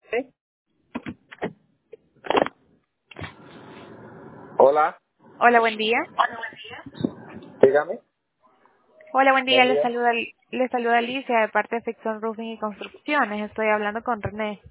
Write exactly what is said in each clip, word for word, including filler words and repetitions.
Sí. Hola, Hola, buen día. dígame. Hola, buen día. Buen Le día. saluda, le saluda Alicia de parte de Fixon Roofing y Construcciones. Estoy hablando con René.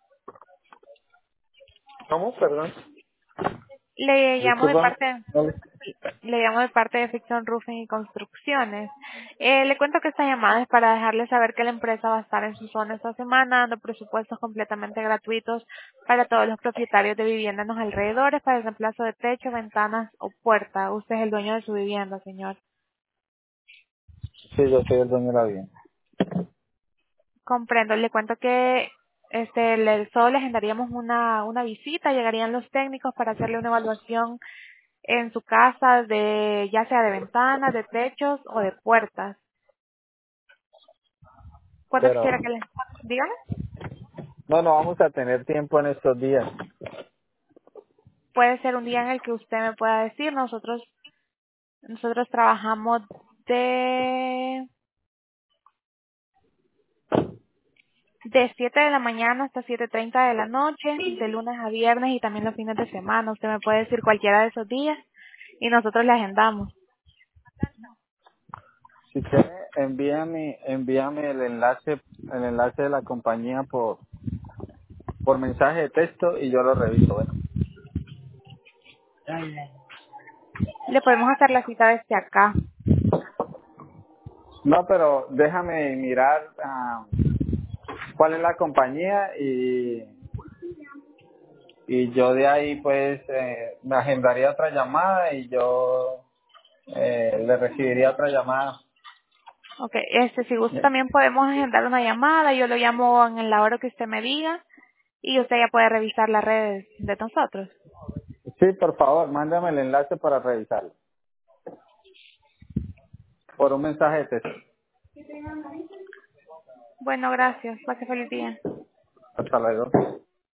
¿Cómo? Perdón. Le llamo de Disculpa. parte, No le- le llamo de parte de Fixon Roofing y Construcciones. Eh, le cuento que esta llamada es para dejarle saber que la empresa va a estar en su zona esta semana dando presupuestos completamente gratuitos para todos los propietarios de vivienda en los alrededores para el reemplazo de techo, ventanas o puerta. Usted es el dueño de su vivienda, señor. Sí, yo soy el dueño de la vivienda. Comprendo, le cuento que este le, solo le agendaríamos una, una visita, llegarían los técnicos para hacerle una evaluación en su casa de ya sea de ventanas, de techos o de puertas. ¿Cuándo Pero quisiera que le dígame? no, no vamos a tener tiempo en estos días. Puede ser un día en el que usted me pueda decir, nosotros nosotros trabajamos de de siete de la mañana hasta siete treinta de la noche, de lunes a viernes y también los fines de semana. Usted me puede decir cualquiera de esos días y nosotros le agendamos. Si quiere, envíame, envíame el enlace, el enlace de la compañía por, por mensaje de texto y yo lo reviso. Bueno. Le podemos hacer la cita desde acá. No, pero déjame mirar ah, cuál es la compañía y, y yo de ahí pues eh, me agendaría otra llamada y yo eh, le recibiría otra llamada. Ok, este, si gusta también podemos agendar una llamada. Yo lo llamo en la hora que usted me diga y usted ya puede revisar las redes de nosotros. Sí, por favor, mándame el enlace para revisarlo. Por un mensaje de texto. Bueno, gracias. Pase feliz día. Hasta luego.